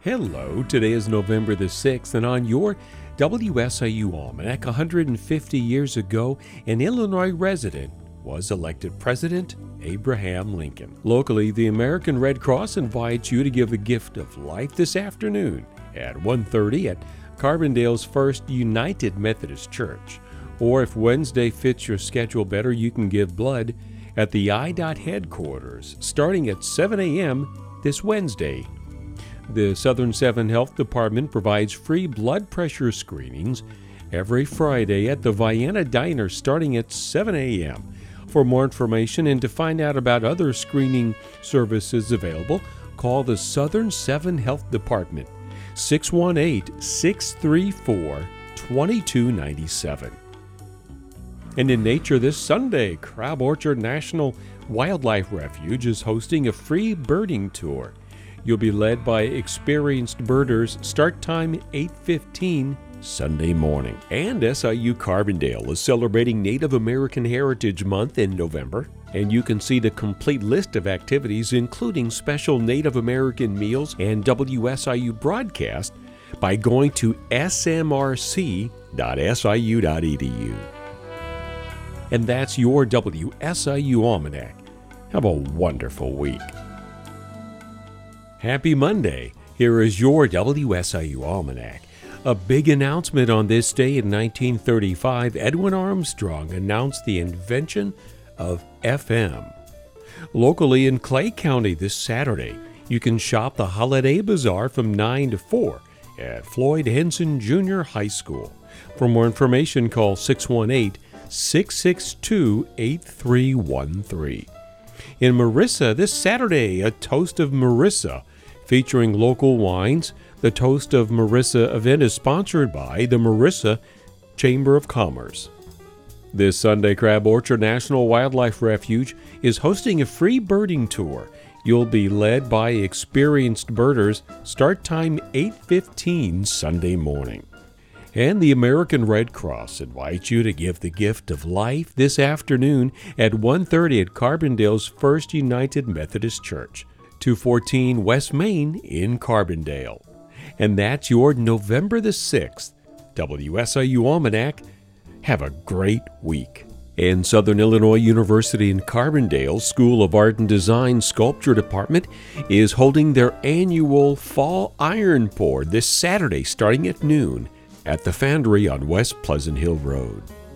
Hello, today is November the 6th, and on your WSIU Almanac, 150 years ago, an Illinois resident was elected President Abraham Lincoln. Locally, the American Red Cross invites you to give the gift of life this afternoon at 1:30 at Carbondale's First United Methodist Church. Or if Wednesday fits your schedule better, you can give blood at the IDOT headquarters starting at 7 a.m. this Wednesday. The Southern 7 Health Department provides free blood pressure screenings every Friday at the Vienna Diner starting at 7 a.m. For more information and to find out about other screening services available, call the Southern 7 Health Department, 618-634-2297. And in nature this Sunday, Crab Orchard National Wildlife Refuge is hosting a free birding tour. You'll be led by experienced birders. Start time 8:15 Sunday morning. And SIU Carbondale is celebrating Native American Heritage Month in November. And you can see the complete list of activities, including special Native American meals and WSIU broadcast, by going to smrc.siu.edu. And that's your WSIU Almanac. Have a wonderful week. Happy Monday. Here is your WSIU Almanac. A big announcement on this day in 1935, Edwin Armstrong announced the invention of FM. Locally in Clay County this Saturday, you can shop the Holiday Bazaar from 9 to 4 at Floyd Henson Junior High School. For more information, call 618-662-8313. In Marissa this Saturday, a Toast of Marissa featuring local wines. The Toast of Marissa event is sponsored by the Marissa Chamber of Commerce. This Sunday, Crab Orchard National Wildlife Refuge is hosting a free birding tour. You'll be led by experienced birders. Start time 8:15 Sunday morning. And the American Red Cross invites you to give the gift of life this afternoon at 1:30 at Carbondale's First United Methodist Church, 214 West Main in Carbondale. And that's your November the 6th WSIU Almanac. Have a great week. And Southern Illinois University in Carbondale School of Art and Design Sculpture Department is holding their annual Fall Iron Pour this Saturday starting at noon at the Foundry on West Pleasant Hill Road.